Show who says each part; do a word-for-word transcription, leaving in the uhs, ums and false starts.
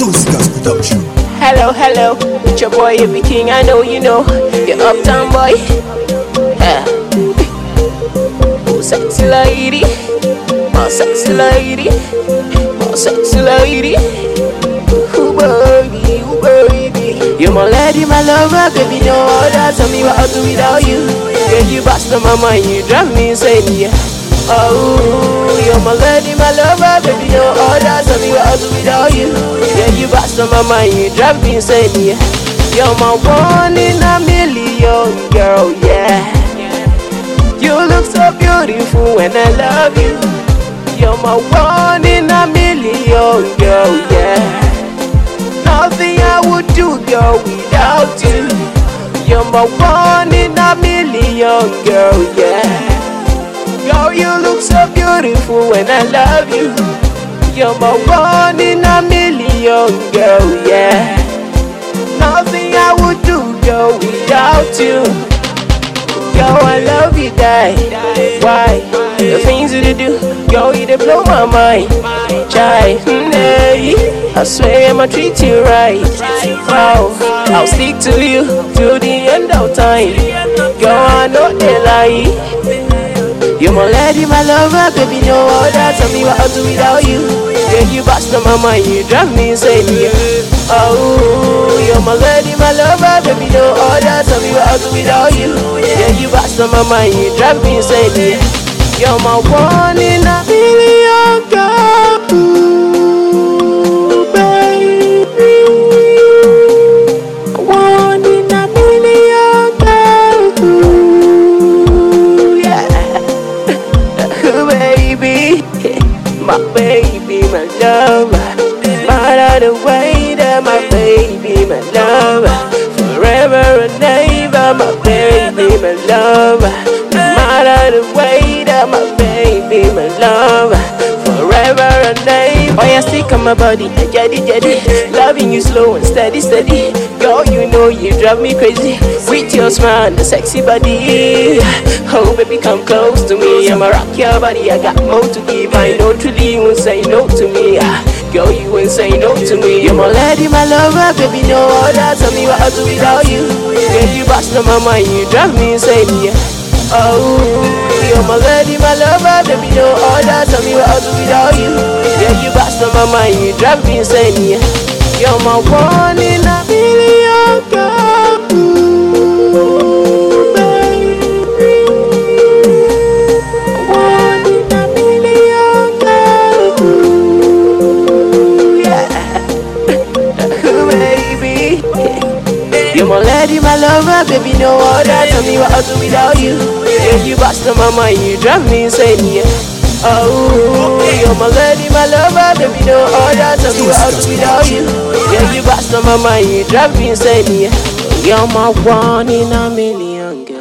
Speaker 1: Toxica's production.
Speaker 2: Hello, hello, it's your boy, Yippee King. I know you know, you're uptown boy. Yeah. Oh, sexy lady, my sexy lady, my sexy lady. Ooh, baby, ooh, baby. You're my lady, my lover, baby, no other. Tell me what I'll do without you. Girl, you bust on my mind, you drive me insane, yeah. Oh, you're my lady, my lover, baby, no other. Tell me what I'll do without you. Yeah, you bust on my mind, you drive me insane, yeah. You're my one in a million, girl, yeah. You look so beautiful when I love you. You're my one in a million, girl, yeah. Nothing I would do, girl, without you. You're my one in a million, girl, yeah. Girl, you look so beautiful when I love you. You're my one in a million, girl, yeah. Nothing I would do, girl, without you. Girl, I love you, die. Why? The things you do, girl, you dey blow my mind. Chai, hey, I swear I'ma treat you right. Wow, I'll stick to you till the end of time. Girl, I know they lie. You're my lady, my lover, baby, no other. Tell me what I'll do without you. Yeah, you bust on my mind, you drive me insane, yeah. Oh, you're my lady, my lover, baby, no other. Tell me what I'll do without you. Yeah, you bust on my mind, you drive me insane, yeah. You're my one in a million, girl, ooh, baby. One in a million, girl, ooh, yeah. Baby, my baby, my lover. Matter the way that my baby, my lover. Forever and ever, my baby, my lover. No matter the way that my baby, my lover. Forever and ever. Oh, yeah, stick on my body, jetty, jetty. Loving you slow and steady, steady. Girl, you know you drive me crazy with your smile and the sexy body. Oh, baby, come close to me. I'ma rock your body. I got more to give. I know truly you won't say no to me. Girl, you won't say no to me. You're my lady, my lover, baby, no other. Tell me what I'll do without you. Girl, you bust on my mind, you drive me insane, yeah. Oh, you're my lady, my lover, baby, no other. Tell me what I'll do without you. Girl, you bust on my mind, you drive me insane, yeah. You're my one in a million, girl, ooh, baby. One in a million, girl, ooh, yeah. Baby, you're my lady, my lover, baby, no other. Tell me what I'll do without you. Yeah, you bust on my mind, you drive me insane, yeah. Oh, you're my lady, my lover, baby, no other. Tell me what I'll do without you. Yeah, you bust on my mind, you drive me insane, yeah. You're my one in a million, girl.